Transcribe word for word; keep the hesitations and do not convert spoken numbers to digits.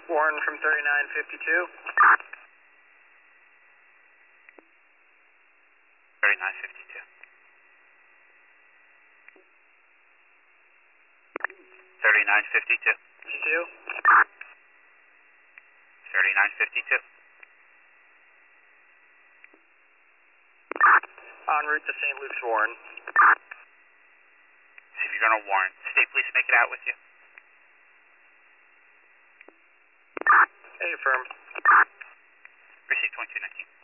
Warren from thirty-nine fifty-two. thirty-nine fifty-two. thirty-nine fifty-two. Two. thirty-nine fifty-two. En route to Saint Luke's, Warren. See if you're going to Warren. State police make it out with you. Hey, firm. Receive twenty-two nineteen.